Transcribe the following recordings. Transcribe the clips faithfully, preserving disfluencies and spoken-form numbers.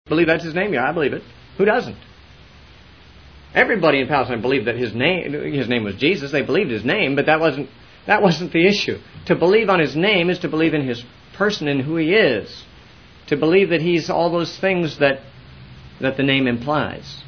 believe that's his name? Yeah, I believe it. Who doesn't? Everybody in Palestine believed that his name his name was Jesus. They believed his name, but that wasn't that wasn't the issue. To believe on his name is to believe in his person and who he is. To believe that he's all those things that that the name implies.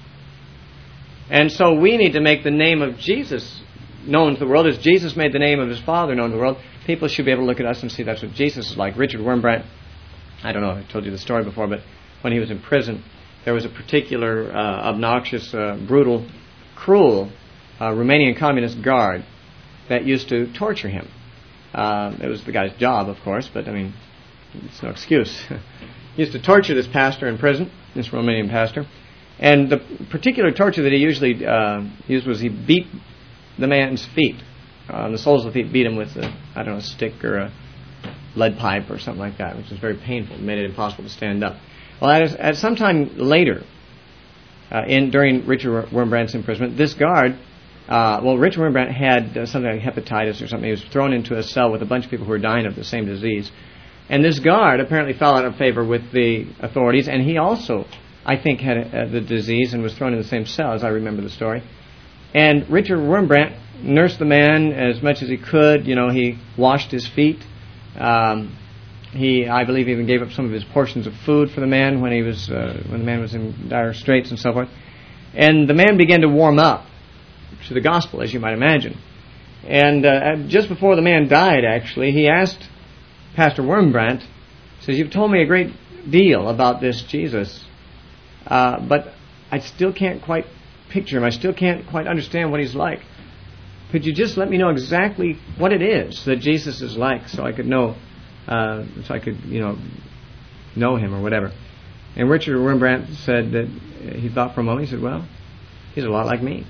And so we need to make the name of Jesus known to the world. As Jesus made the name of his Father known to the world, people should be able to look at us and see that's what Jesus is like. Richard Wurmbrand, I don't know if I told you the story before, but when he was in prison, there was a particular uh, obnoxious, uh, brutal, cruel uh, Romanian communist guard that used to torture him. Uh, it was the guy's job, of course, but I mean, it's no excuse. He used to torture this pastor in prison, this Romanian pastor, and the particular torture that he usually uh, used was he beat the man's feet. On uh, the soles of the feet, beat him with, a, I don't know, a stick or a lead pipe or something like that, which was very painful. It made it impossible to stand up. Well, at, at some time later, uh, in during Richard Wurmbrand's imprisonment, this guard, uh, well, Richard Wurmbrand had uh, something like hepatitis or something. He was thrown into a cell with a bunch of people who were dying of the same disease. And this guard apparently fell out of favor with the authorities, and he also, I think, had uh, the disease and was thrown in the same cell, as I remember the story. And Richard Wurmbrand nursed the man as much as he could. You know, he washed his feet. Um, he, I believe, even gave up some of his portions of food for the man when he was uh, when the man was in dire straits and so forth. And the man began to warm up to the gospel, as you might imagine. And uh, just before the man died, actually, he asked Pastor Wurmbrand, he says, "You've told me a great deal about this Jesus, uh, but I still can't quite picture him. I still can't quite understand what he's like. Could you just let me know exactly what it is that Jesus is like, so I could know, uh, so I could, you know, know him or whatever?" And Richard Wurmbrand said that he thought for a moment. He said, "Well, he's a lot like me,"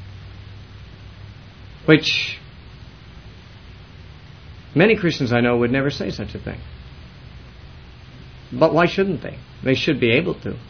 which many Christians I know would never say such a thing. But why shouldn't they? They should be able to.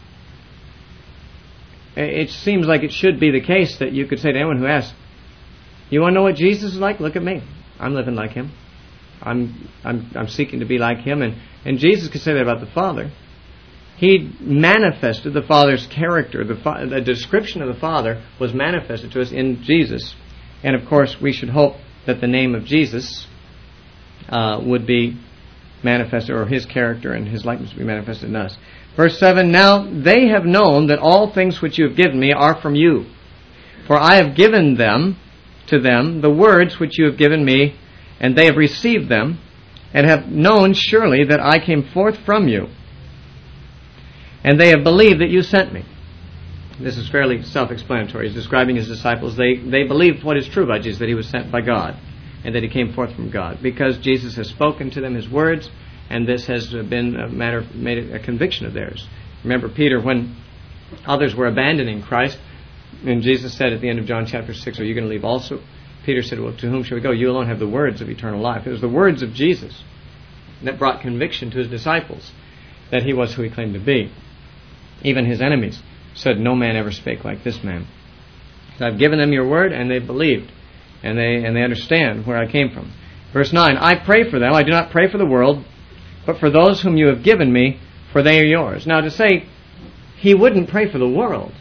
It seems like it should be the case that you could say to anyone who asks, "You want to know what Jesus is like? Look at me. I'm living like him. I'm I'm I'm seeking to be like him." And, and Jesus could say that about the Father. He manifested the Father's character. The, fa- the description of the Father was manifested to us in Jesus. And of course, we should hope that the name of Jesus uh, would be manifested, or his character and his likeness would be manifested in us. Verse seven, "Now they have known that all things which you have given me are from you. For I have given them to them the words which you have given me, and they have received them, and have known surely that I came forth from you. And they have believed that you sent me." This is fairly self-explanatory. He's describing his disciples. They they believed what is true about Jesus, that he was sent by God, and that he came forth from God, because Jesus has spoken to them his words, and this has been a matter, made it a conviction of theirs. Remember Peter, when others were abandoning Christ, and Jesus said at the end of John chapter six, "Are you going to leave also?" Peter said, "Well, to whom shall we go? You alone have the words of eternal life." It was the words of Jesus that brought conviction to his disciples that he was who he claimed to be. Even his enemies said, "No man ever spake like this man." So I've given them your word, and they've believed, and they and they understand where I came from. Verse nine, "I pray for them. I do not pray for the world, but for those whom you have given me, for they are yours." Now, to say he wouldn't pray for the world,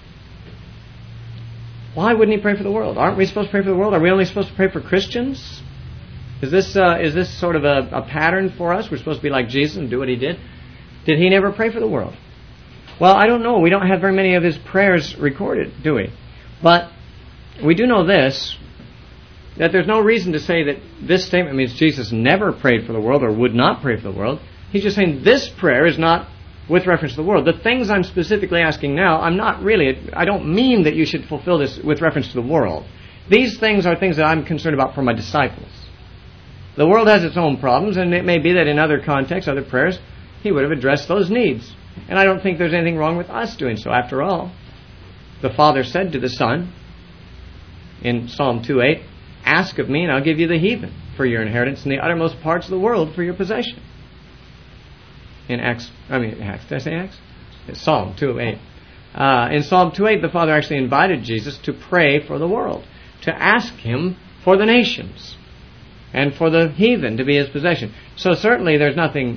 why wouldn't he pray for the world? Aren't we supposed to pray for the world? Are we only supposed to pray for Christians? Is this uh, is this sort of a, a pattern for us? We're supposed to be like Jesus and do what he did? Did he never pray for the world? Well, I don't know. We don't have very many of his prayers recorded, do we? But we do know this, that there's no reason to say that this statement means Jesus never prayed for the world or would not pray for the world. He's just saying this prayer is not with reference to the world. The things I'm specifically asking now, I'm not really, I don't mean that you should fulfill this with reference to the world. These things are things that I'm concerned about for my disciples. The world has its own problems, and it may be that in other contexts, other prayers, he would have addressed those needs. And I don't think there's anything wrong with us doing so. After all, the Father said to the Son in Psalm two eight, "Ask of me, and I'll give you the heathen for your inheritance, and the uttermost parts of the world for your possession." In Acts, I mean, Acts, did I say Acts? It's Psalm two eight. Uh, in Psalm two eight, the Father actually invited Jesus to pray for the world, to ask him for the nations, and for the heathen to be his possession. So certainly there's nothing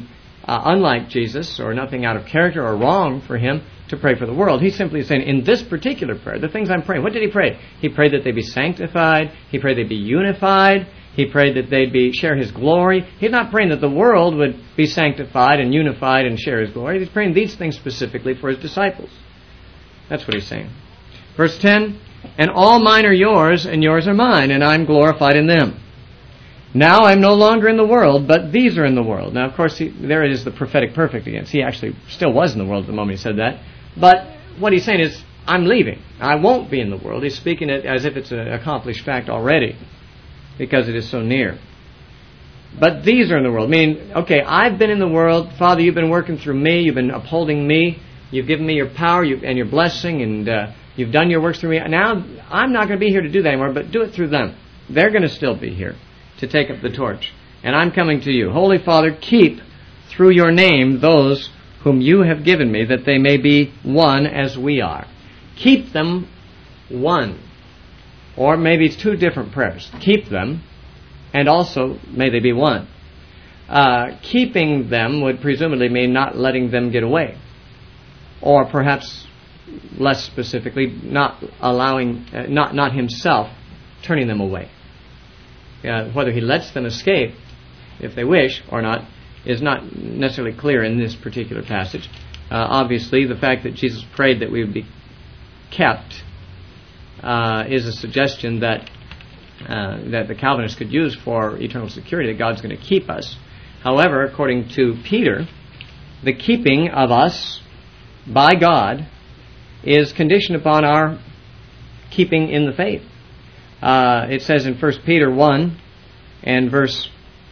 uh, unlike Jesus or nothing out of character or wrong for him to pray for the world. He's simply saying, in this particular prayer, the things I'm praying, what did he pray? He prayed that they be sanctified. He prayed they be unified. He prayed that they'd be share his glory. He's not praying that the world would be sanctified and unified and share his glory. He's praying these things specifically for his disciples. That's what he's saying. Verse ten, and all mine are yours, and yours are mine, and I'm glorified in them. Now I'm no longer in the world, but these are in the world. Now, of course, he, there is the prophetic perfect again. He actually still was in the world at the moment he said that. But what he's saying is, I'm leaving. I won't be in the world. He's speaking it as if it's an accomplished fact already, because it is so near. But these are in the world. Meaning, okay, I've been in the world. Father, you've been working through me. You've been upholding me. You've given me your power you, and your blessing, and uh, you've done your works through me. Now, I'm not going to be here to do that anymore, but do it through them. They're going to still be here to take up the torch. And I'm coming to you. Holy Father, keep through your name those whom you have given me, that they may be one as we are. Keep them one. Or maybe it's two different prayers. Keep them, and also may they be one. Uh, keeping them would presumably mean not letting them get away. Or perhaps, less specifically, not allowing, uh, not, not himself turning them away. Uh, whether he lets them escape, if they wish, or not, is not necessarily clear in this particular passage. Uh, obviously, the fact that Jesus prayed that we would be kept uh, is a suggestion that uh, that the Calvinists could use for eternal security, that God's going to keep us. However, according to Peter, the keeping of us by God is conditioned upon our keeping in the faith. Uh, it says in First Peter one and verse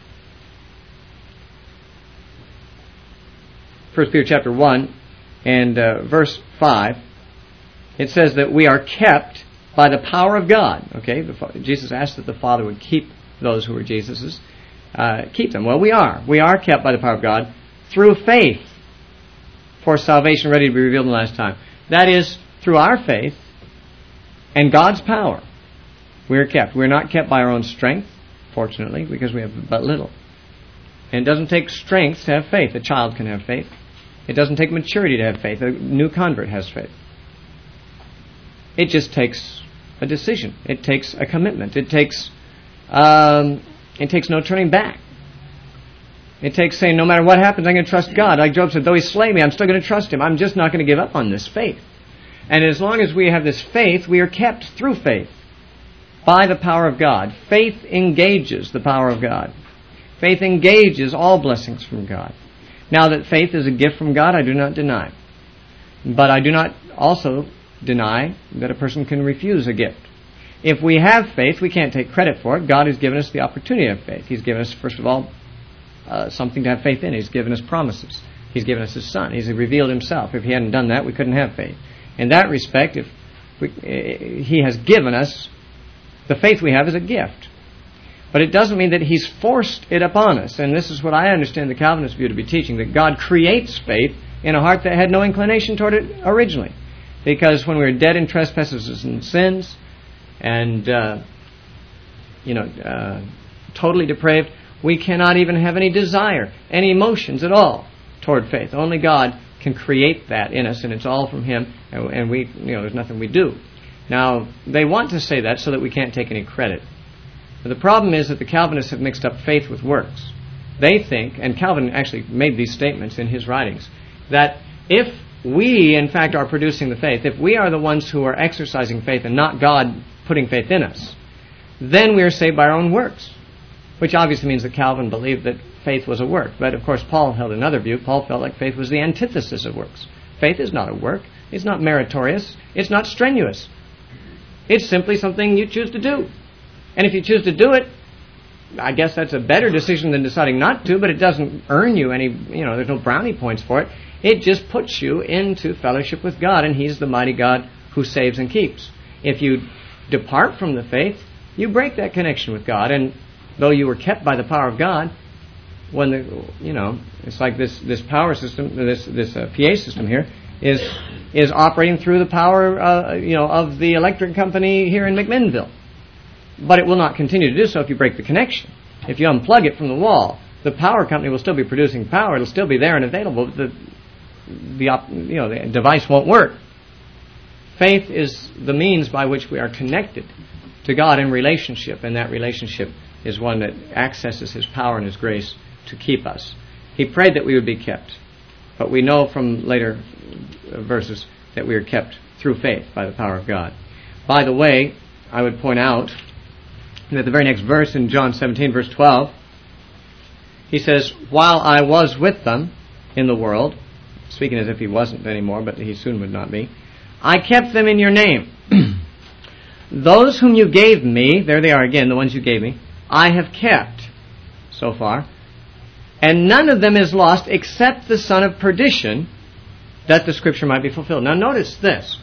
First Peter chapter one and uh, verse five, it says that we are kept by the power of God. Okay, the, Jesus asked that the Father would keep those who were Jesus's, uh, keep them. Well, we are. We are kept by the power of God through faith for salvation ready to be revealed in the last time. That is, through our faith and God's power, we are kept. We are not kept by our own strength, fortunately, because we have but little. And it doesn't take strength to have faith. A child can have faith. It doesn't take maturity to have faith. A new convert has faith. It just takes a decision. It takes a commitment. It takes um, it takes no turning back. It takes saying, no matter what happens, I'm going to trust God. Like Job said, though he slay me, I'm still going to trust him. I'm just not going to give up on this faith. And as long as we have this faith, we are kept through faith by the power of God. Faith engages the power of God. Faith engages all blessings from God. Now that faith is a gift from God, I do not deny. But I do not also deny that a person can refuse a gift. If we have faith, we can't take credit for it. God has given us the opportunity of faith. He's given us, first of all, uh, something to have faith in. He's given us promises. He's given us His Son. He's revealed Himself. If He hadn't done that, we couldn't have faith. In that respect, if we, uh, He has given us the faith we have is a gift. But it doesn't mean that He's forced it upon us. And this is what I understand the Calvinist view to be teaching, that God creates faith in a heart that had no inclination toward it originally. Because when we were dead in trespasses and sins, and, uh, you know, uh, totally depraved, we cannot even have any desire, any emotions at all toward faith. Only God can create that in us, and it's all from Him, and we, you know, there's nothing we do. Now, they want to say that so that we can't take any credit. But the problem is that the Calvinists have mixed up faith with works. They think, and Calvin actually made these statements in his writings, that if we, in fact, are producing the faith, if we are the ones who are exercising faith and not God putting faith in us, then we are saved by our own works. Which obviously means that Calvin believed that faith was a work. But, of course, Paul held another view. Paul felt like faith was the antithesis of works. Faith is not a work. It's not meritorious. It's not strenuous. It's simply something you choose to do. And if you choose to do it, I guess that's a better decision than deciding not to, but it doesn't earn you any, you know, there's no brownie points for it. It just puts you into fellowship with God, and He's the mighty God who saves and keeps. If you depart from the faith, you break that connection with God, and though you were kept by the power of God, when the, you know, it's like this, this power system, this, this uh, P A system here, is, is operating through the power, uh, you know, of the electric company here in McMinnville. But it will not continue to do so if you break the connection. If you unplug it from the wall, The power company will still be producing power. It'll still be there and available. But the, the, you know, the device won't work. Faith is the means by which we are connected to God in relationship, and that relationship is one that accesses His power and His grace to keep us. He prayed that we would be kept, but we know from later verses that we are kept through faith by the power of God. By the way, I would point out that the very next verse in John seventeen, verse twelve, He says, while I was with them in the world, speaking as if He wasn't anymore, but He soon would not be, I kept them in your name. Those whom you gave me, there they are again, the ones you gave me, I have kept so far, and none of them is lost except the son of perdition, that the Scripture might be fulfilled. Now notice this.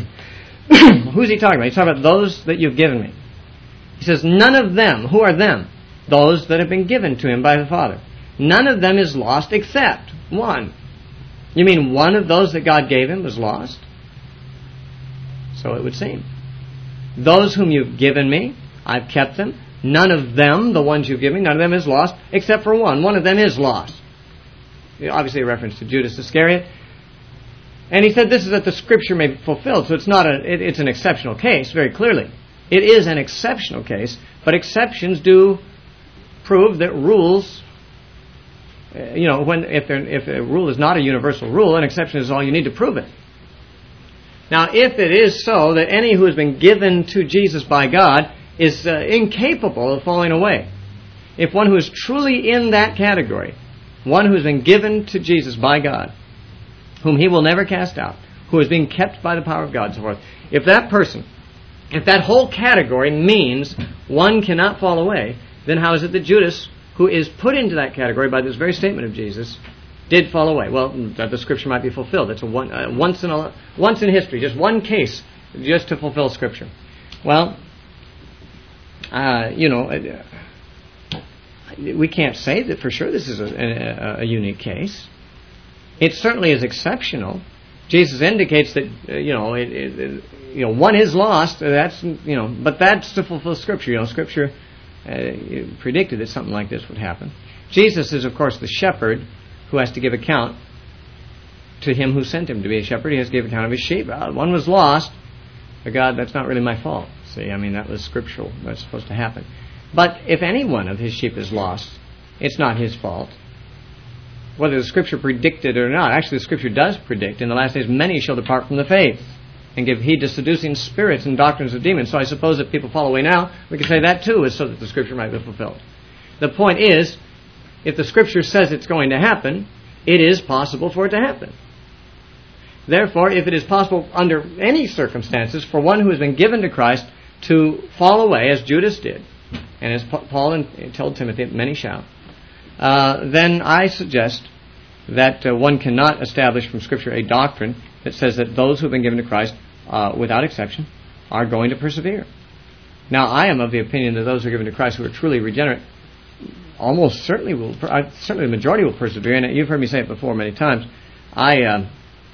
Who's He talking about? He's talking about those that you've given me. He says, none of them. Who are them? Those that have been given to Him by the Father. None of them is lost except one. You mean one of those that God gave Him was lost? So it would seem. Those whom you've given me, I've kept them. None of them, the ones you've given me, none of them is lost, except for one. One of them is lost. Obviously a reference to Judas Iscariot. And he said this is that the Scripture may be fulfilled. So it's not a, it, it's an exceptional case, very clearly. It is an exceptional case, but exceptions do prove that rules, uh, you know, when if, if a rule is not a universal rule, an exception is all you need to prove it. Now, if it is so that any who has been given to Jesus by God is uh, incapable of falling away, if one who is truly in that category, one who has been given to Jesus by God, whom He will never cast out, who is being kept by the power of God, and so forth, if that person, if that whole category means one cannot fall away, then how is it that Judas, who is put into that category by this very statement of Jesus, did fall away? Well, that the Scripture might be fulfilled. It's a one, uh, once in a, once in history, just one case, just to fulfill Scripture. Well, uh, you know, uh, we can't say that for sure this is a, a, a unique case. It certainly is exceptional. Jesus indicates that uh, you know, it, it, you know, one is lost. That's you know, but that's to fulfill Scripture. You know, Scripture uh, predicted that something like this would happen. Jesus is, of course, the shepherd who has to give account to Him who sent Him to be a shepherd. He has to give account of His sheep. Uh, one was lost. But God, that's not really my fault. See, I mean, that was scriptural. That's supposed to happen. But if any one of His sheep is lost, it's not His fault. Whether the Scripture predicted it or not. Actually, the Scripture does predict, in the last days many shall depart from the faith and give heed to seducing spirits and doctrines of demons. So I suppose if people fall away now, we can say that too is so that the Scripture might be fulfilled. The point is, if the Scripture says it's going to happen, it is possible for it to happen. Therefore, if it is possible under any circumstances for one who has been given to Christ to fall away, as Judas did, and as Paul told Timothy, many shall, uh, then I suggest that uh, one cannot establish from Scripture a doctrine that says that those who have been given to Christ, uh, without exception, are going to persevere. Now, I am of the opinion that those who are given to Christ who are truly regenerate almost certainly will, uh, certainly the majority will persevere. And you've heard me say it before many times. I, uh,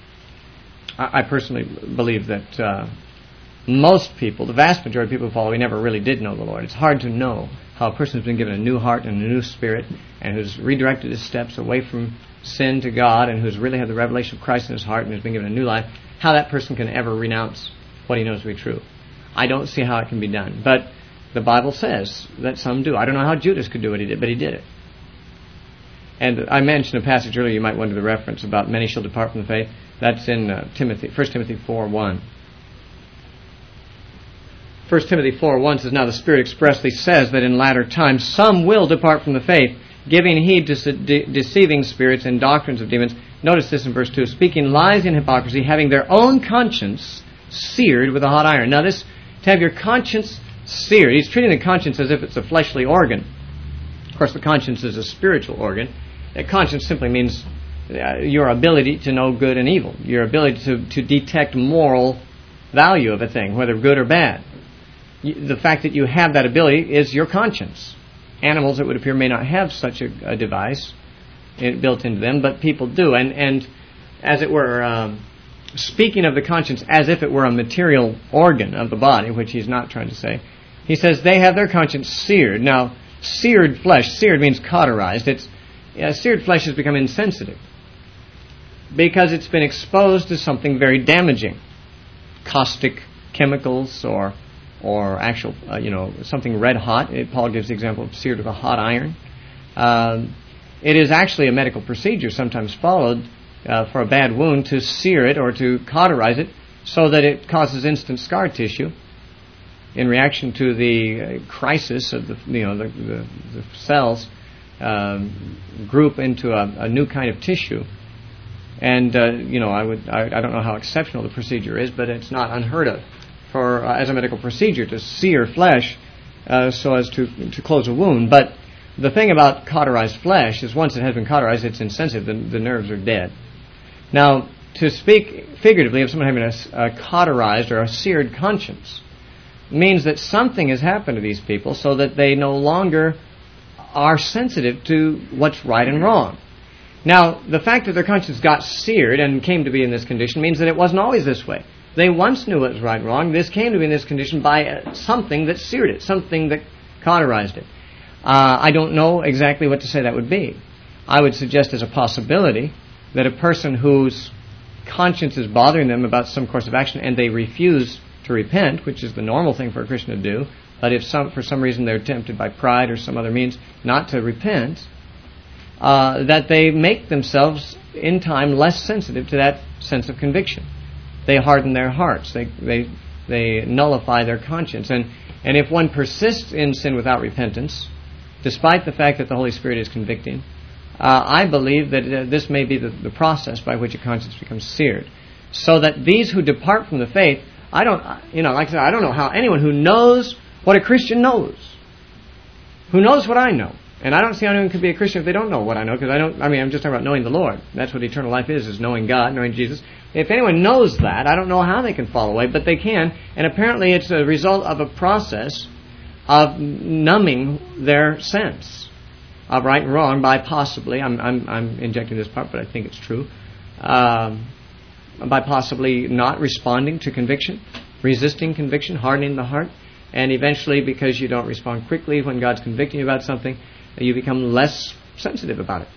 I personally believe that uh, most people, the vast majority of people who follow me, never really did know the Lord. It's hard to know how a person has been given a new heart and a new spirit and who's redirected his steps away from sin to God and who's really had the revelation of Christ in his heart and has been given a new life, how that person can ever renounce what he knows to be true. I don't see how it can be done. But the Bible says that some do. I don't know how Judas could do what he did, but he did it. And I mentioned a passage earlier, you might wonder the reference about many shall depart from the faith. That's in uh, Timothy, First Timothy four one. First Timothy four one says, now the Spirit expressly says that in latter times some will depart from the faith, giving heed to de- deceiving spirits and doctrines of demons. Notice this in verse two, speaking lies in hypocrisy, having their own conscience seared with a hot iron. Now this, to have your conscience seared, he's treating the conscience as if it's a fleshly organ. Of course, the conscience is a spiritual organ. A conscience simply means uh, your ability to know good and evil, your ability to, to detect moral value of a thing, whether good or bad. You, the fact that you have that ability is your conscience. Animals, it would appear, may not have such a, a device built into them, but people do. And, and as it were, um, speaking of the conscience as if it were a material organ of the body, which he's not trying to say, he says they have their conscience seared. Now, seared flesh, seared means cauterized. It's uh, seared flesh has become insensitive because it's been exposed to something very damaging, caustic chemicals or or actual, uh, you know, something red hot. It, Paul gives the example of seared with a hot iron. Um, it is actually a medical procedure sometimes followed uh, for a bad wound to sear it or to cauterize it so that it causes instant scar tissue in reaction to the uh, crisis of the, you know, the, the, the cells um, group into a, a new kind of tissue. And, uh, you know, I would I, I don't know how exceptional the procedure is, but it's not unheard of for uh, as a medical procedure to sear flesh uh, so as to to close a wound. But the thing about cauterized flesh is once it has been cauterized, it's insensitive. The, the nerves are dead. Now, to speak figuratively of someone having a, a cauterized or a seared conscience means that something has happened to these people so that they no longer are sensitive to what's right and wrong. Now, the fact that their conscience got seared and came to be in this condition means that it wasn't always this way. They once knew what was right and wrong. This came to be in this condition by uh, something that seared it, something that cauterized it. Uh, I don't know exactly what to say that would be. I would suggest as a possibility that a person whose conscience is bothering them about some course of action and they refuse to repent, which is the normal thing for a Christian to do, but if some, for some reason they're tempted by pride or some other means not to repent, Uh, that they make themselves, in time, less sensitive to that sense of conviction. They harden their hearts. They they they nullify their conscience. And, and if one persists in sin without repentance, despite the fact that the Holy Spirit is convicting, uh, I believe that uh, this may be the, the process by which a conscience becomes seared. So that these who depart from the faith, I don't, you know, like I said, I don't know how anyone who knows what a Christian knows, who knows what I know, and I don't see how anyone could be a Christian if they don't know what I know, because I don't, I mean, I'm just talking about knowing the Lord. That's what eternal life is, is knowing God, knowing Jesus. If anyone knows that, I don't know how they can fall away, but they can, and apparently it's a result of a process of numbing their sense of right and wrong by possibly, I'm, I'm, I'm injecting this part, but I think it's true, um, by possibly not responding to conviction, resisting conviction, hardening the heart, and eventually, because you don't respond quickly when God's convicting you about something, you become less sensitive about it.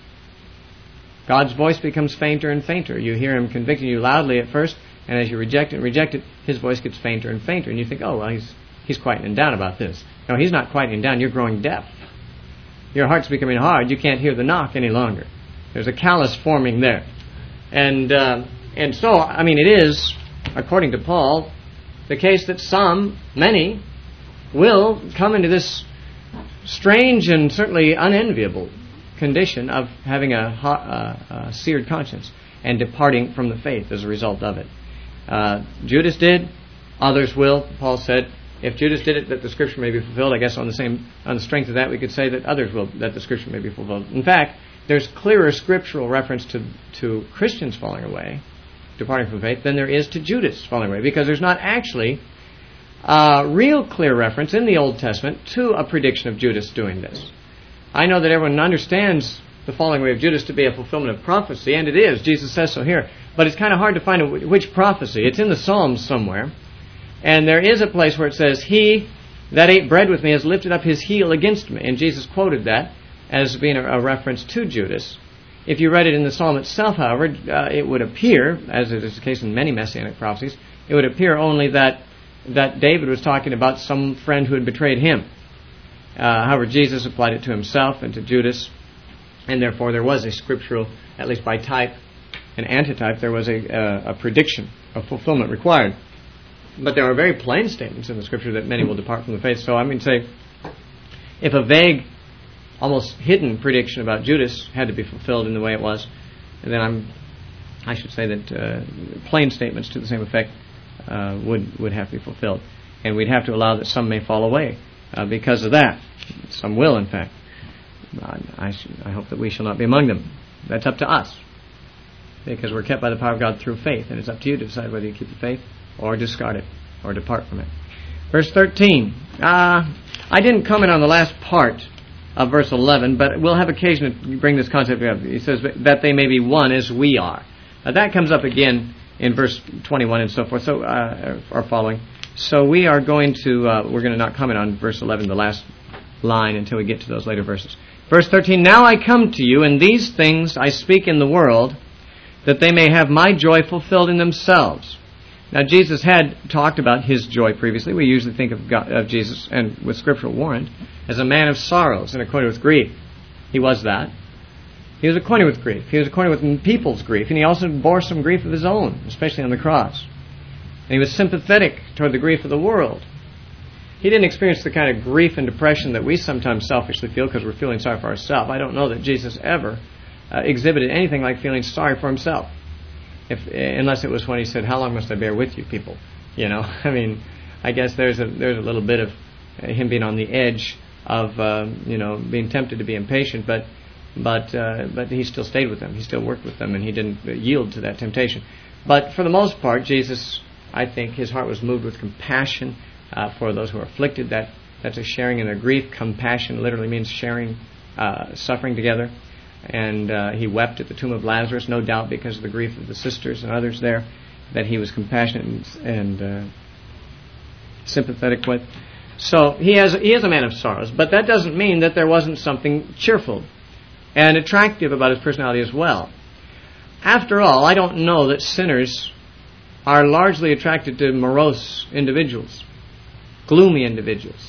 God's voice becomes fainter and fainter. You hear Him convicting you loudly at first, and as you reject it and reject it, His voice gets fainter and fainter, and you think, oh, well, He's He's quieting down about this. No, He's not quieting down. You're growing deaf. Your heart's becoming hard. You can't hear the knock any longer. There's a callus forming there. And, uh, and so, I mean, it is, according to Paul, the case that some, many, will come into this strange and certainly unenviable condition of having a, hot, uh, a seared conscience and departing from the faith as a result of it. Uh, Judas did. Others will. Paul said, if Judas did it, that the Scripture may be fulfilled. I guess on the same, on the strength of that, we could say that others will, that the Scripture may be fulfilled. In fact, there's clearer scriptural reference to to Christians falling away, departing from faith, than there is to Judas falling away, because there's not actually Uh, real clear reference in the Old Testament to a prediction of Judas doing this. I know that everyone understands the falling away of Judas to be a fulfillment of prophecy, and it is. Jesus says so here. But it's kind of hard to find a, which prophecy. It's in the Psalms somewhere. And there is a place where it says, He that ate bread with me has lifted up his heel against me. And Jesus quoted that as being a, a reference to Judas. If you read it in the Psalm itself, however, uh, it would appear, as it is the case in many Messianic prophecies, it would appear only that that David was talking about some friend who had betrayed him. Uh, however, Jesus applied it to himself and to Judas, and therefore there was a scriptural, at least by type and antitype, there was a, uh, a prediction of fulfillment required. But there are very plain statements in the Scripture that many will depart from the faith. So I mean, say, if a vague, almost hidden prediction about Judas had to be fulfilled in the way it was, then I'm, I should say that uh, plain statements to the same effect Uh, would would have to be fulfilled, and we'd have to allow that some may fall away uh, because of that. Some will, in fact. I, I, sh- I hope that we shall not be among them. That's up to us, because we're kept by the power of God through faith, and it's up to you to decide whether you keep the faith or discard it or depart from it. Verse thirteen. Uh, I didn't comment on the last part of verse eleven, but we'll have occasion to bring this concept up. He says that they may be one as we are. Now, that comes up again in verse twenty-one and so forth, so uh, or following. So we are going to uh, we're going to not comment on verse eleven, the last line, until we get to those later verses. Verse thirteen, now I come to you, and these things I speak in the world, that they may have my joy fulfilled in themselves. Now, Jesus had talked about His joy previously. We usually think of, God, of Jesus, and with scriptural warrant, as a man of sorrows and acquainted with grief. He was that. He was acquainted with grief. He was acquainted with people's grief, and He also bore some grief of His own, especially on the cross. And He was sympathetic toward the grief of the world. He didn't experience the kind of grief and depression that we sometimes selfishly feel because we're feeling sorry for ourselves. I don't know that Jesus ever uh, exhibited anything like feeling sorry for Himself. If, unless it was when He said, how long must I bear with you people? You know, I mean, I guess there's a there's a little bit of Him being on the edge of, uh, you know, being tempted to be impatient, but but uh, but He still stayed with them. He still worked with them, and He didn't yield to that temptation. But for the most part, Jesus, I think, His heart was moved with compassion uh, for those who are afflicted. That that's a sharing in their grief. Compassion literally means sharing uh, suffering together. And uh, He wept at the tomb of Lazarus, no doubt because of the grief of the sisters and others there, that He was compassionate and, and uh, sympathetic with. So he has he is a man of sorrows, but that doesn't mean that there wasn't something cheerful and attractive about His personality as well. After all, I don't know that sinners are largely attracted to morose individuals, gloomy individuals,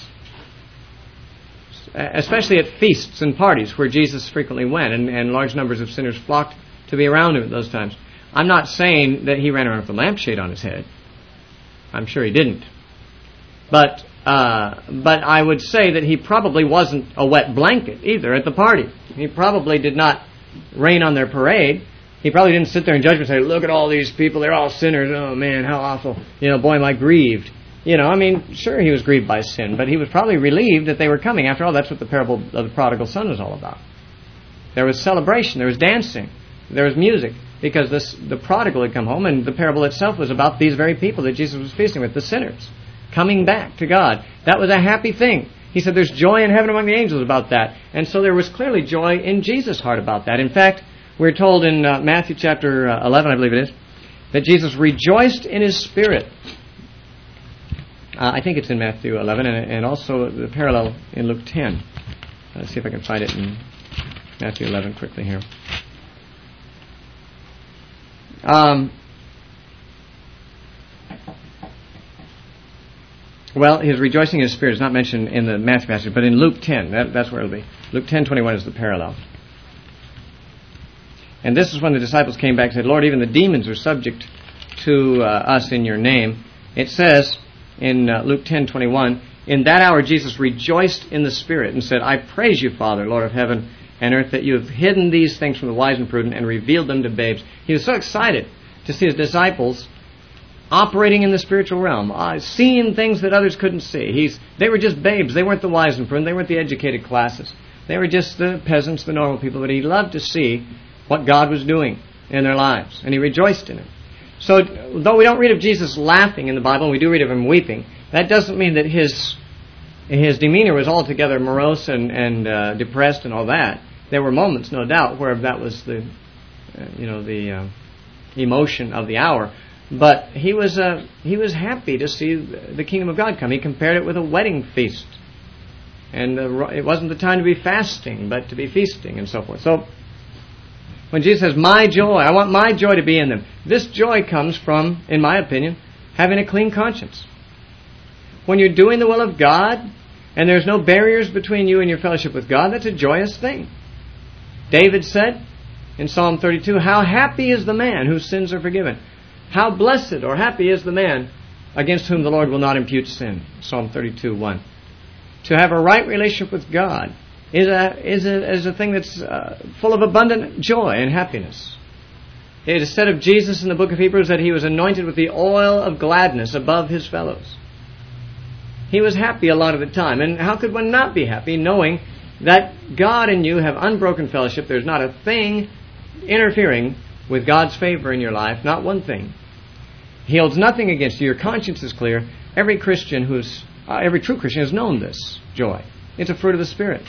especially at feasts and parties where Jesus frequently went, and, and large numbers of sinners flocked to be around Him at those times. I'm not saying that He ran around with a lampshade on His head. I'm sure He didn't. But uh, but I would say that He probably wasn't a wet blanket either at the party. He probably did not rain on their parade. He probably didn't sit there in judgment and say, look at all these people, they're all sinners, oh man, how awful. You know, boy, am I grieved. You know, I mean, sure, He was grieved by sin, but He was probably relieved that they were coming. After all, that's what the parable of the prodigal son was all about. There was celebration, there was dancing, there was music, because this, the prodigal had come home, and the parable itself was about these very people that Jesus was feasting with, the sinners, coming back to God. That was a happy thing. He said there's joy in heaven among the angels about that. And so there was clearly joy in Jesus' heart about that. In fact, we're told in uh, Matthew chapter uh, eleven, I believe it is, that Jesus rejoiced in His spirit. Uh, I think it's in Matthew eleven, and, and also the parallel in Luke ten. Let's see if I can find it in Matthew eleven quickly here. Um, well, His rejoicing in His spirit is not mentioned in the Matthew passage, but in Luke ten, that, that's where it'll be. Luke ten twenty-one is the parallel. And this is when the disciples came back and said, Lord, even the demons are subject to uh, us in Your name. It says in uh, Luke ten twenty-one, in that hour Jesus rejoiced in the Spirit and said, I praise You, Father, Lord of heaven and earth, that You have hidden these things from the wise and prudent and revealed them to babes. He was so excited to see His disciples operating in the spiritual realm, uh, seeing things that others couldn't see. He's, they were just babes. They weren't the wise and prudent. They weren't the educated classes. They were just the peasants, the normal people. But He loved to see what God was doing in their lives, and He rejoiced in it. So, though we don't read of Jesus laughing in the Bible, and we do read of Him weeping, that doesn't mean that His his demeanor was altogether morose and, and uh, depressed and all that. There were moments, no doubt, where that was the, uh, you know, the uh, emotion of the hour. But he was uh, he was happy to see the kingdom of God come. He compared it with a wedding feast, and uh, it wasn't the time to be fasting, but to be feasting and so forth. So, when Jesus says, my joy, I want my joy to be in them. This joy comes from, in my opinion, having a clean conscience. When you're doing the will of God, and there's no barriers between you and your fellowship with God, that's a joyous thing. David said in Psalm thirty-two, how happy is the man whose sins are forgiven. How blessed or happy is the man against whom the Lord will not impute sin. Psalm thirty-two one. To have a right relationship with God is a is a, is a thing that's uh, full of abundant joy and happiness. It is said of Jesus in the book of Hebrews that He was anointed with the oil of gladness above His fellows. He was happy a lot of the time. And how could one not be happy knowing that God and you have unbroken fellowship? There's not a thing interfering with God's favor in your life, not one thing. He holds nothing against you. Your conscience is clear. Every Christian who's, uh, every true Christian has known this joy. It's a fruit of the Spirit.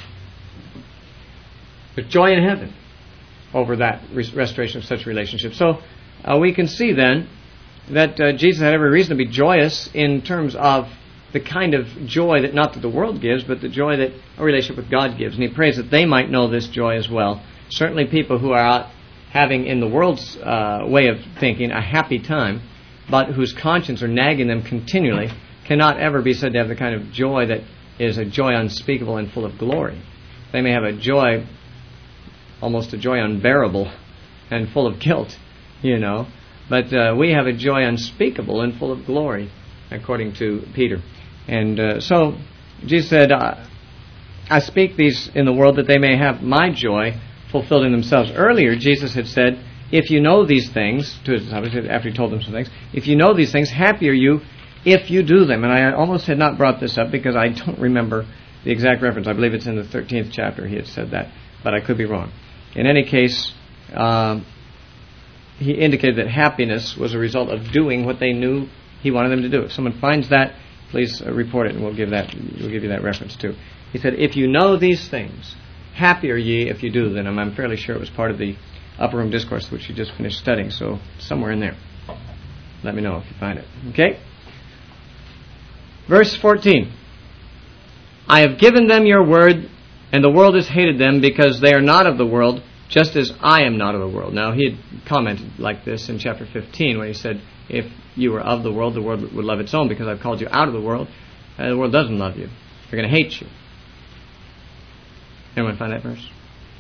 There's joy in heaven over that res- restoration of such relationships. So uh, we can see then that uh, Jesus had every reason to be joyous in terms of the kind of joy that not that the world gives, but the joy that a relationship with God gives. And he prays that they might know this joy as well. Certainly people who are out having, in the world's uh, way of thinking, a happy time, but whose conscience are nagging them continually, cannot ever be said to have the kind of joy that is a joy unspeakable and full of glory. They may have a joy, almost a joy unbearable and full of guilt, you know. But uh, we have a joy unspeakable and full of glory, according to Peter. And uh, so Jesus said, uh, I speak these in the world that they may have my joy fulfilled in themselves. Earlier, Jesus had said, if you know these things, to his disciples, after he told them some things, if you know these things, happy are you if you do them. And I almost had not brought this up because I don't remember the exact reference. I believe it's in the thirteenth chapter he had said that, but I could be wrong. In any case, uh, he indicated that happiness was a result of doing what they knew he wanted them to do. If someone finds that, please uh, report it, and we'll give that. We'll give you that reference too. He said, "If you know these things, happy are ye if you do them." And I'm fairly sure it was part of the Upper Room Discourse, which you just finished studying. So somewhere in there, let me know if you find it. Okay. Verse fourteen. I have given them your word, and the world has hated them because they are not of the world, just as I am not of the world. Now, he had commented like this in chapter fifteen when he said, if you were of the world, the world would love its own because I've called you out of the world. And the world doesn't love you. They're going to hate you. Anyone find that verse?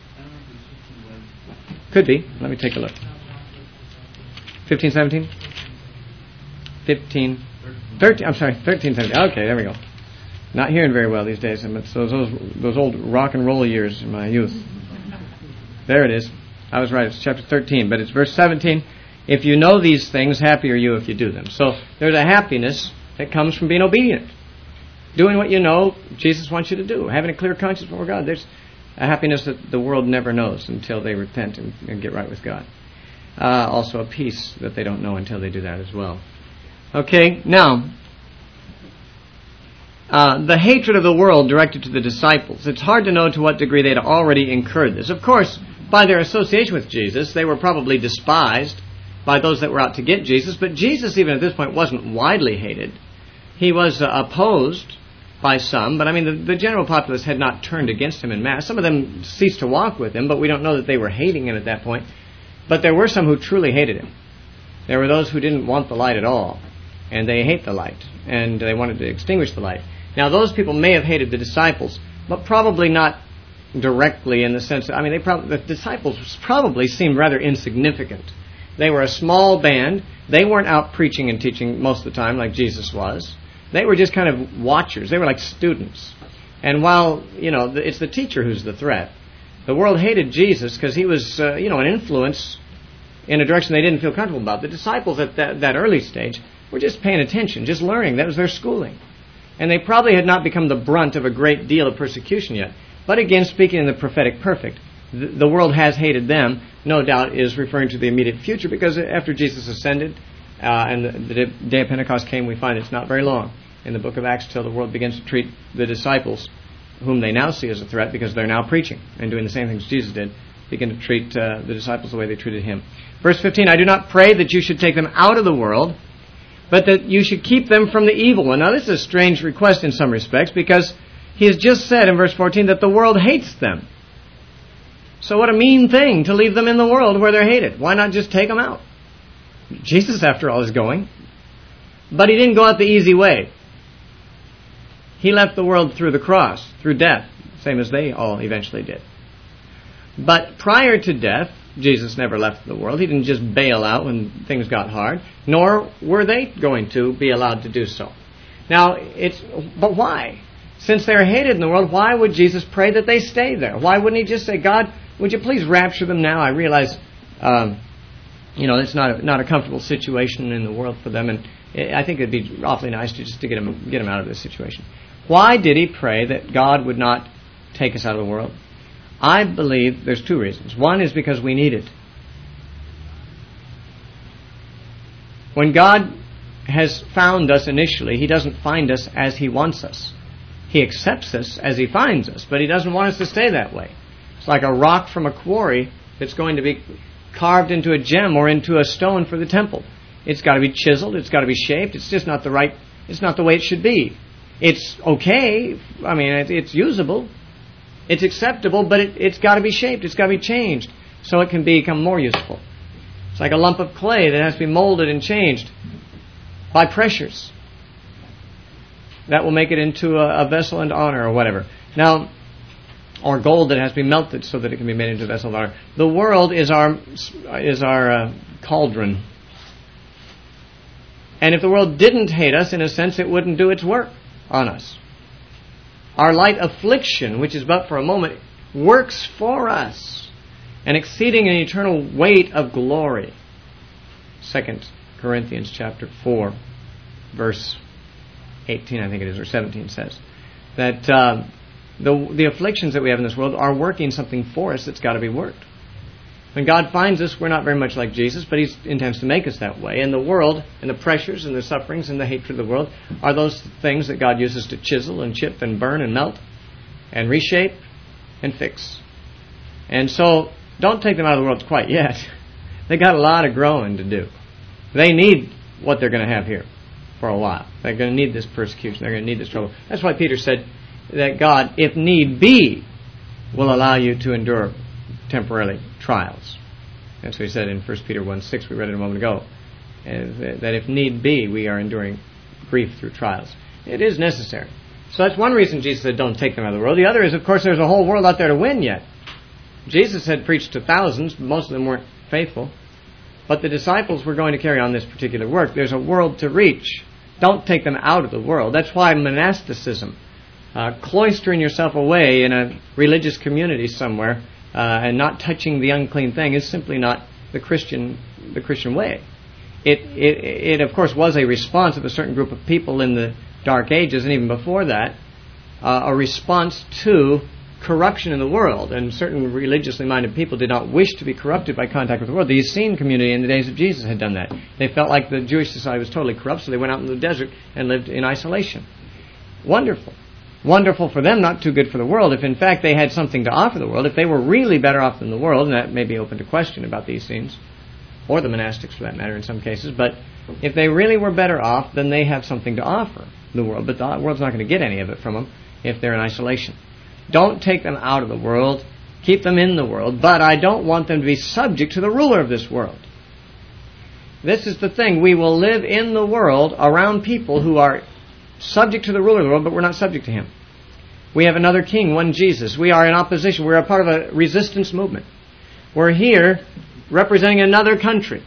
Could be. Let me take a look. fifteen, seventeen? fifteen, thirteen, I'm sorry, thirteen, seventeen. Okay, there we go. Not hearing very well these days. It's those, those, those old rock and roll years in my youth. There it is. I was right. It's chapter thirteen, but it's verse seventeen. If you know these things, happy are you if you do them. So there's a happiness that comes from being obedient. Doing what you know Jesus wants you to do. Having a clear conscience before God. There's a happiness that the world never knows until they repent and, and get right with God. Uh, also a peace that they don't know until they do that as well. Okay, now, uh, the hatred of the world directed to the disciples. It's hard to know to what degree they'd already incurred this. Of course, by their association with Jesus, they were probably despised by those that were out to get Jesus, but Jesus, even at this point, wasn't widely hated. He was uh, opposed by some, but I mean, the, the general populace had not turned against him in mass. Some of them ceased to walk with him, but we don't know that they were hating him at that point. But there were some who truly hated him. There were those who didn't want the light at all, and they hate the light, and they wanted to extinguish the light. Now, those people may have hated the disciples, but probably not directly in the sense that, I mean, they probably, the disciples probably seemed rather insignificant. They were a small band. They weren't out preaching and teaching most of the time like Jesus was. They were just kind of watchers. They were like students. And while, you know, it's the teacher who's the threat, the world hated Jesus because he was, uh, you know, an influence in a direction they didn't feel comfortable about. The disciples at that, that early stage were just paying attention, just learning. That was their schooling. And they probably had not become the brunt of a great deal of persecution yet. But again, speaking in the prophetic perfect, the, the world has hated them, no doubt is referring to the immediate future, because after Jesus ascended uh, and the, the day of Pentecost came, we find it's not very long in the book of Acts till the world begins to treat the disciples, whom they now see as a threat because they're now preaching and doing the same things Jesus did, begin to treat uh, the disciples the way they treated him. Verse fifteen, I do not pray that you should take them out of the world, but that you should keep them from the evil one. Now, this is a strange request in some respects, because he has just said in verse fourteen that the world hates them. So what a mean thing to leave them in the world where they're hated. Why not just take them out? Jesus, after all, is going. But he didn't go out the easy way. He left the world through the cross, through death, same as they all eventually did. But prior to death, Jesus never left the world. He didn't just bail out when things got hard, nor were they going to be allowed to do so. Now, it's but why? Since they're hated in the world, why would Jesus pray that they stay there? Why wouldn't he just say, God, would you please rapture them now? I realize, um, you know, it's not a, not a comfortable situation in the world for them, and I think it'd be awfully nice to just to get them get them out of this situation. Why did he pray that God would not take us out of the world? I believe there's two reasons. One is because we need it. When God has found us initially, he doesn't find us as he wants us. He accepts us as he finds us, but he doesn't want us to stay that way. It's like a rock from a quarry that's going to be carved into a gem or into a stone for the temple. It's got to be chiseled, it's got to be shaped, it's just not the right, it's not the way it should be. It's okay. I mean, it, it's usable. It's acceptable, but it, it's got to be shaped. It's got to be changed so it can become more useful. It's like a lump of clay that has to be molded and changed by pressures that will make it into a, a vessel of honor or whatever. Now, or gold that has to be melted so that it can be made into a vessel of honor. The world is our is our uh, cauldron. And if the world didn't hate us, in a sense, it wouldn't do its work on us. Our light affliction, which is but for a moment, works for us, an exceeding and eternal weight of glory. Second Corinthians chapter four, verse eighteen, I think it is, or seventeen says, that uh, the, the afflictions that we have in this world are working something for us that's got to be worked. When God finds us, we're not very much like Jesus, but He intends to make us that way. And the world, and the pressures, and the sufferings, and the hatred of the world are those things that God uses to chisel, and chip, and burn, and melt, and reshape, and fix. And so, don't take them out of the world quite yet. They got a lot of growing to do. They need what they're going to have here for a while. They're going to need this persecution. They're going to need this trouble. That's why Peter said that God, if need be, will allow you to endure temporarily trials. That's what he said in First Peter one six, we read it a moment ago. That if need be, we are enduring grief through trials. It is necessary. So that's one reason Jesus said, don't take them out of the world. The other is, of course, there's a whole world out there to win yet. Jesus had preached to thousands. Most of them weren't faithful. But the disciples were going to carry on this particular work. There's a world to reach. Don't take them out of the world. That's why monasticism, uh, cloistering yourself away in a religious community somewhere, Uh, and not touching the unclean thing, is simply not the Christian the Christian way. It, it, it of course, was a response of a certain group of people in the Dark Ages, and even before that, uh, a response to corruption in the world. And certain religiously minded people did not wish to be corrupted by contact with the world. The Essene community in the days of Jesus had done that. They felt like the Jewish society was totally corrupt, so they went out in the desert and lived in isolation. Wonderful. Wonderful for them, not too good for the world. If in fact they had something to offer the world, if they were really better off than the world, and that may be open to question about these things, or the monastics for that matter in some cases, but if they really were better off, then they have something to offer the world. But the world's not going to get any of it from them if they're in isolation. Don't take them out of the world. Keep them in the world. But I don't want them to be subject to the ruler of this world. This is the thing. We will live in the world around people who are subject to the ruler of the world, but we're not subject to him. We have another king, one Jesus. We are in opposition. We're a part of a resistance movement. We're here representing another country.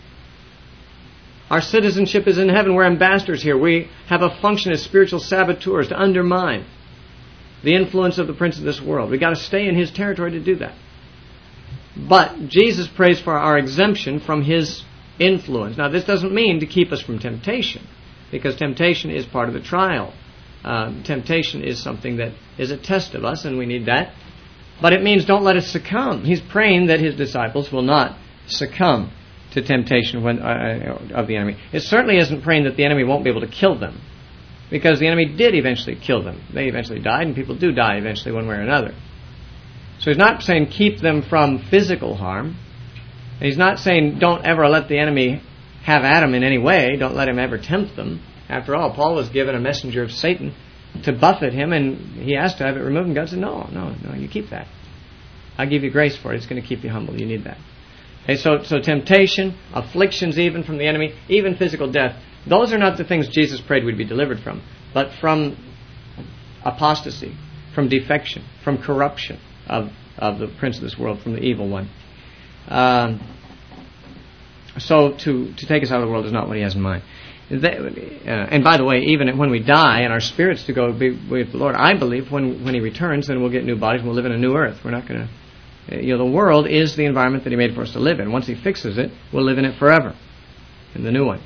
Our citizenship is in heaven. We're ambassadors here. We have a function as spiritual saboteurs to undermine the influence of the prince of this world. We've got to stay in his territory to do that. But Jesus prays for our exemption from his influence. Now, this doesn't mean to keep us from temptation, because temptation is part of the trial. Uh, temptation is something that is a test of us, and we need that. But it means don't let us succumb. He's praying that his disciples will not succumb to temptation when, uh, of the enemy. It certainly isn't praying that the enemy won't be able to kill them, because the enemy did eventually kill them. They eventually died, and people do die eventually one way or another. So he's not saying keep them from physical harm. And he's not saying don't ever let the enemy have at them in any way. Don't let him ever tempt them. After all, Paul was given a messenger of Satan to buffet him, and he asked to have it removed, and God said, no, no, no, you keep that. I'll give you grace for it. It's going to keep you humble. You need that. Okay, so, so temptation, afflictions even from the enemy, even physical death, those are not the things Jesus prayed we'd be delivered from, but from apostasy, from defection, from corruption of, of the prince of this world, from the evil one. Um, so to, to take us out of the world is not what he has in mind. That, uh, and by the way, even when we die and our spirits to go be with the Lord, I believe when, when he returns, then we'll get new bodies and we'll live in a new earth. We're not going to... You know, the world is the environment that he made for us to live in. Once he fixes it, we'll live in it forever, in the new one.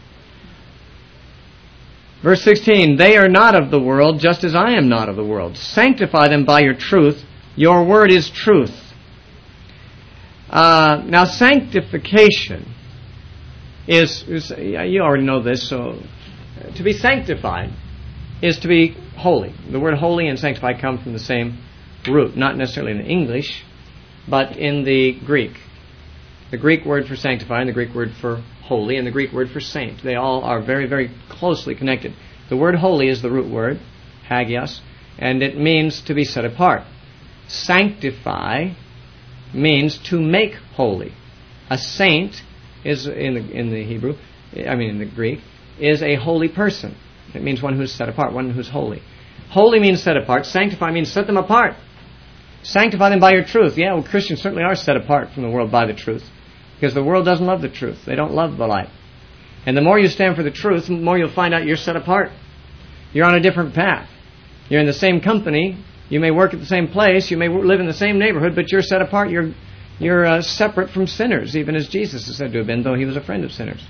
Verse sixteen, they are not of the world, just as I am not of the world. Sanctify them by your truth. Your word is truth. Uh, now, sanctification is, is, you already know this, so to be sanctified is to be holy. The word holy and sanctified come from the same root, not necessarily in English, but in the Greek. The Greek word for sanctify and the Greek word for holy and the Greek word for saint. They all are very, very closely connected. The word holy is the root word. hagios, and it means to be set apart. Sanctify means to make holy. A saint is, in the, in the Hebrew, I mean in the Greek, is a holy person. It means one who's set apart, one who's holy. Holy means set apart. Sanctify means set them apart. Sanctify them by your truth. Yeah, well, Christians certainly are set apart from the world by the truth, because the world doesn't love the truth. They don't love the light. And the more you stand for the truth, the more you'll find out you're set apart. You're on a different path. You're in the same company. You may work at the same place. You may live in the same neighborhood, but you're set apart. You're you're uh, separate from sinners, even as Jesus is said to have been, though he was a friend of sinners.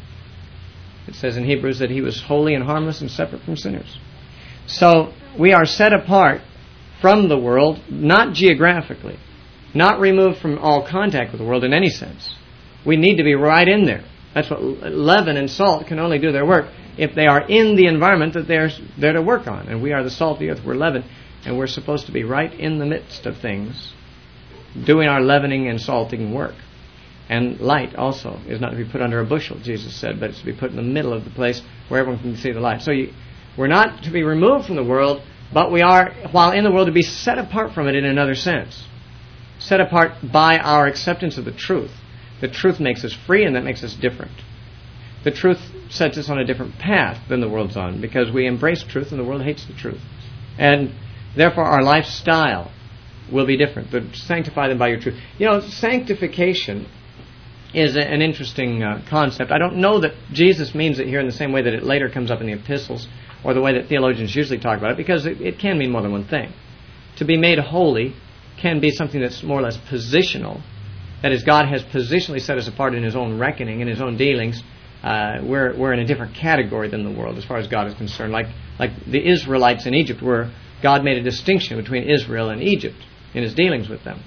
It says in Hebrews that he was holy and harmless and separate from sinners. So we are set apart from the world, not geographically, not removed from all contact with the world in any sense. We need to be right in there. That's what leaven and salt can only do their work if they are in the environment that they're there to work on. And we are the salt of the earth. We're leaven, and we're supposed to be right in the midst of things, doing our leavening and salting work. And light also is not to be put under a bushel, Jesus said, but it's to be put in the middle of the place where everyone can see the light. So you, we're not to be removed from the world, but we are, while in the world, to be set apart from it in another sense. Set apart by our acceptance of the truth. The truth makes us free, and that makes us different. The truth sets us on a different path than the world's on, because we embrace truth and the world hates the truth. And therefore our lifestyle will be different. But sanctify them by your truth. You know, sanctification is a, an interesting uh, concept. I don't know that Jesus means it here in the same way that it later comes up in the epistles, or the way that theologians usually talk about it, because it, it can mean more than one thing. To be made holy can be something that's more or less positional. That is, God has positionally set us apart in His own reckoning, in His own dealings. Uh, we're we're in a different category than the world as far as God is concerned. Like like the Israelites in Egypt, where God made a distinction between Israel and Egypt in His dealings with them.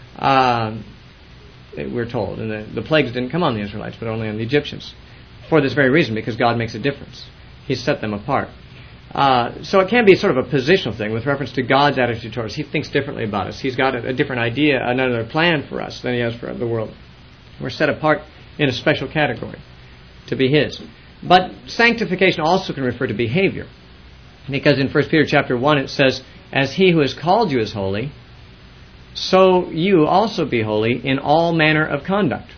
Um, we're told, and the, the plagues didn't come on the Israelites, but only on the Egyptians, for this very reason, because God makes a difference. He set them apart. Uh, so it can be sort of a positional thing with reference to God's attitude towards us. He thinks differently about us. He's got a, a different idea, another plan for us than He has for the world. We're set apart in a special category to be His. But sanctification also can refer to behavior, because in First Peter chapter one it says, "As He who has called you is holy, so you also be holy in all manner of conduct."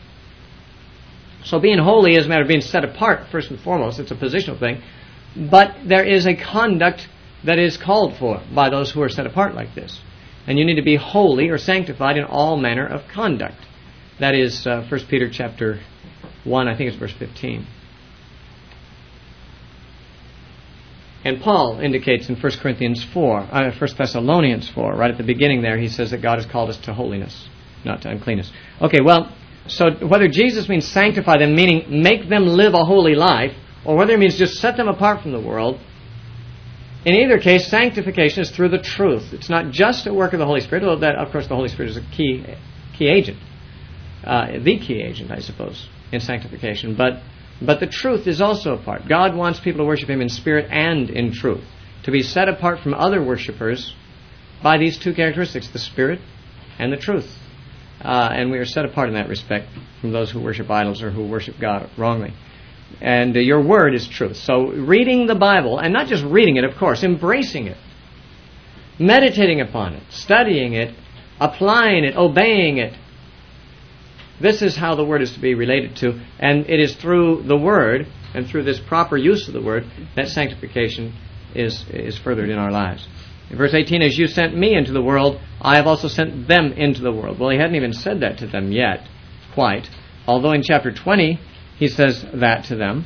So being holy is a matter of being set apart, first and foremost. It's a positional thing. But there is a conduct that is called for by those who are set apart like this. And you need to be holy or sanctified in all manner of conduct. That is uh, First Peter chapter one, I think it's verse fifteen. And Paul indicates in First Corinthians four, uh, First Thessalonians four, right at the beginning there, he says that God has called us to holiness, not to uncleanness. Okay, well, so whether Jesus means sanctify them, meaning make them live a holy life, or whether it means just set them apart from the world, in either case, sanctification is through the truth. It's not just a work of the Holy Spirit, although that, of course, the Holy Spirit is a key key agent, uh, the key agent, I suppose, in sanctification. But but the truth is also a part. God wants people to worship Him in spirit and in truth, to be set apart from other worshipers by these two characteristics, the Spirit and the truth. Uh, and we are set apart in that respect from those who worship idols or who worship God wrongly. And uh, your word is truth. So reading the Bible, and not just reading it, of course, embracing it, meditating upon it, studying it, applying it, obeying it. This is how the word is to be related to, and it is through the word and through this proper use of the word that sanctification is, is furthered in our lives. In verse eighteen, "As you sent me into the world, I have also sent them into the world." Well, he hadn't even said that to them yet, quite. Although in chapter twenty, he says that to them.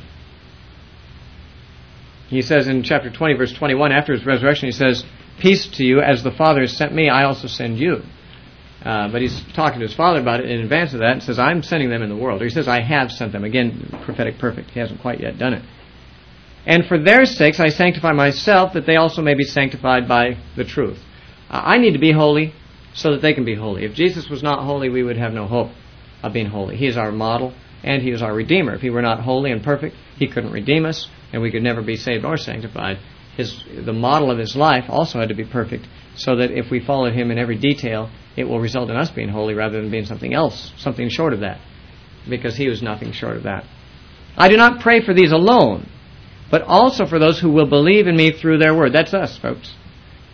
He says in chapter twenty, verse twenty-one, after His resurrection, He says, "Peace to you, as the Father has sent me, I also send you." Uh, but He's talking to His Father about it in advance of that, and says, "I'm sending them in the world." Or He says, "I have sent them." Again, prophetic perfect. He hasn't quite yet done it. "And for their sakes I sanctify myself, that they also may be sanctified by the truth." Uh, I need to be holy so that they can be holy. If Jesus was not holy, we would have no hope of being holy. He is our model, and He is our Redeemer. If He were not holy and perfect, He couldn't redeem us, and we could never be saved or sanctified. His, the model of His life also had to be perfect, so that if we followed Him in every detail, it will result in us being holy rather than being something else, something short of that, because He was nothing short of that. "I do not pray for these alone, but also for those who will believe in me through their word." That's us, folks.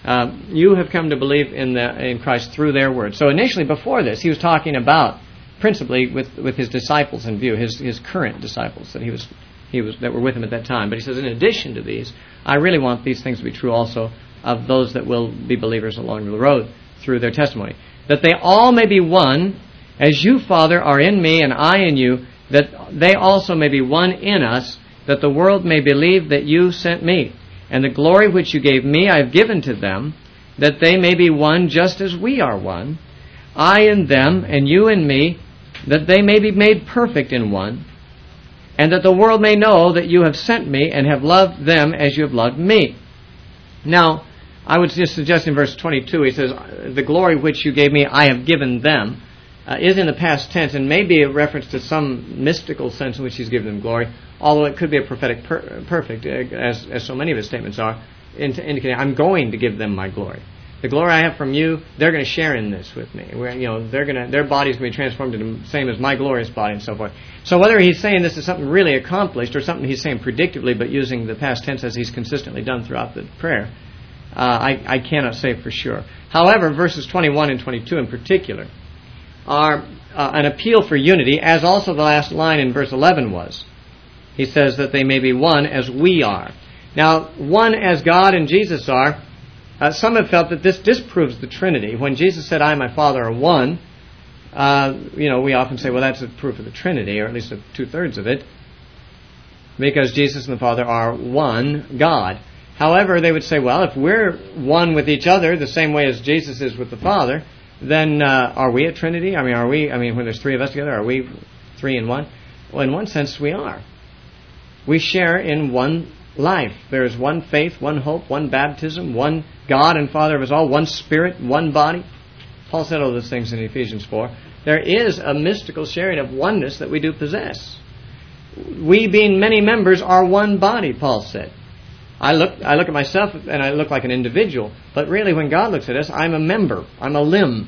Uh, you have come to believe in the, in Christ through their word. So initially, before this, he was talking about principally with, with his disciples in view, his his current disciples that he was he was that were with him at that time. But he says, in addition to these, I really want these things to be true also of those that will be believers along the road through their testimony, that they all may be one, as you, Father, are in me and I in you, that they also may be one in us, that the world may believe that you sent me. And the glory which you gave me I have given to them, that they may be one just as we are one, I in them and you in me, that they may be made perfect in one, and that the world may know that you have sent me and have loved them as you have loved me. Now, I would just suggest in verse twenty-two, he says, the glory which you gave me I have given them, uh, is in the past tense, and may be a reference to some mystical sense in which he's given them glory, although it could be a prophetic per- perfect, as, as so many of his statements are, indicating, I'm going to give them my glory. The glory I have from you, they're going to share in this with me. Where, you know, they're going to, their body's going to be transformed into the same as my glorious body and so forth. So whether he's saying this is something really accomplished or something he's saying predictively but using the past tense as he's consistently done throughout the prayer, uh, I, I cannot say for sure. However, verses twenty-one and twenty-two in particular are uh, an appeal for unity, as also the last line in verse eleven was. He says that they may be one as we are. Now, one as God and Jesus are, uh, some have felt that this disproves the Trinity. When Jesus said, I and my Father are one, uh, you know, we often say, well, that's a proof of the Trinity, or at least of two-thirds of it, because Jesus and the Father are one God. However, they would say, well, if we're one with each other, the same way as Jesus is with the Father, then uh, are we a Trinity? I mean, are we, I mean, when there's three of us together, are we three in one? Well, in one sense, we are. We share in one life. There is one faith, one hope, one baptism, one God and Father of us all, one Spirit, one body. Paul said all those things in Ephesians four. There is a mystical sharing of oneness that we do possess. We, being many members, are one body, Paul said. I look, I look at myself and I look like an individual, but really when God looks at us, I'm a member. I'm a limb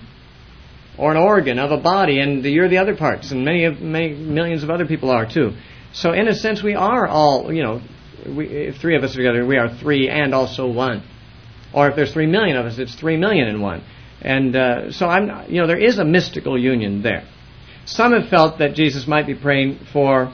or an organ of a body, and you're the other parts, and many, of, many millions of other people are too. So in a sense, we are all, you know, we, if three of us are together, we are three and also one. Or if there's three million of us, it's three million and one. And uh, so I'm, you know, there is a mystical union there. Some have felt that Jesus might be praying for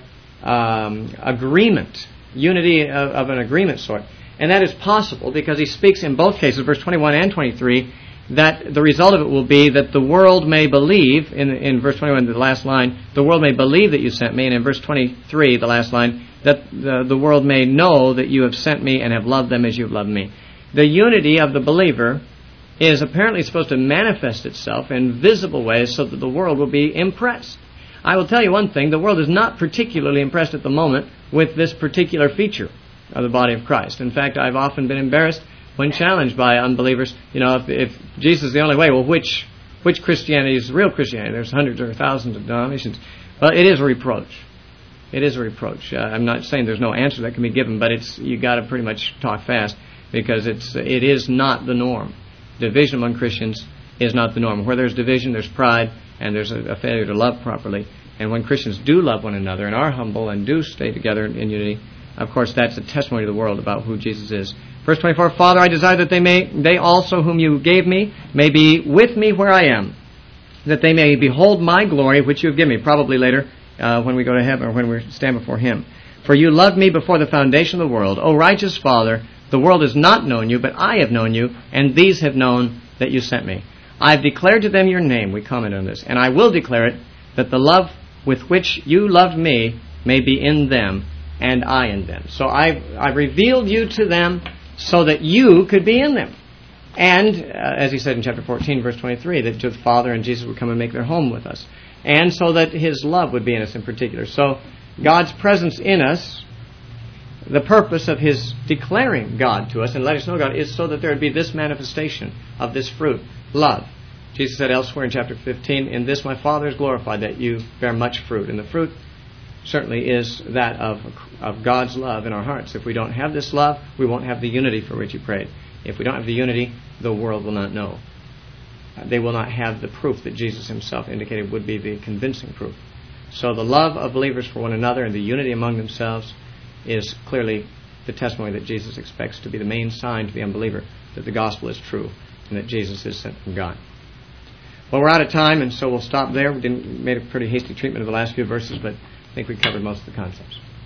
um, agreement, unity of, of an agreement sort. And that is possible because he speaks in both cases, verse twenty-one and twenty-three, that the result of it will be that the world may believe, in, in verse twenty-one, the last line, the world may believe that you sent me, and in verse twenty-three, the last line, that the, the world may know that you have sent me and have loved them as you have loved me. The unity of the believer is apparently supposed to manifest itself in visible ways so that the world will be impressed. I will tell you one thing, the world is not particularly impressed at the moment with this particular feature of the body of Christ. In fact, I've often been embarrassed when challenged by unbelievers, you know, if, if Jesus is the only way, well, which which Christianity is real Christianity? There's hundreds or thousands of denominations. Well, it is a reproach. It is a reproach. Uh, I'm not saying there's no answer that can be given, but it's you got to pretty much talk fast because it's it is not the norm. Division among Christians is not the norm. Where there's division, there's pride, and there's a, a failure to love properly. And when Christians do love one another and are humble and do stay together in, in unity, of course, that's a testimony to the world about who Jesus is. Verse twenty-four, Father, I desire that they may, they also whom you gave me, may be with me where I am, that they may behold my glory, which you have given me, probably later uh, when we go to heaven or when we stand before Him. For you loved me before the foundation of the world. O righteous Father, the world has not known you, but I have known you, and these have known that you sent me. I have declared to them your name, we comment on this, and I will declare it, that the love with which you loved me may be in them, and I in them. So I've, I've revealed you to them so that you could be in them. And, uh, as he said in chapter fourteen, verse twenty-three, that the Father and Jesus would come and make their home with us. And so that His love would be in us in particular. So God's presence in us, the purpose of His declaring God to us and letting us know God is so that there would be this manifestation of this fruit, love. Jesus said elsewhere in chapter fifteen, in this my Father is glorified, that you bear much fruit. And the fruit certainly is that of, of God's love in our hearts. If we don't have this love, we won't have the unity for which He prayed. If we don't have the unity, the world will not know. They will not have the proof that Jesus Himself indicated would be the convincing proof. So the love of believers for one another and the unity among themselves is clearly the testimony that Jesus expects to be the main sign to the unbeliever that the gospel is true and that Jesus is sent from God. Well, we're out of time, and so we'll stop there. We didn't made a pretty hasty treatment of the last few verses, but I think we covered most of the concepts.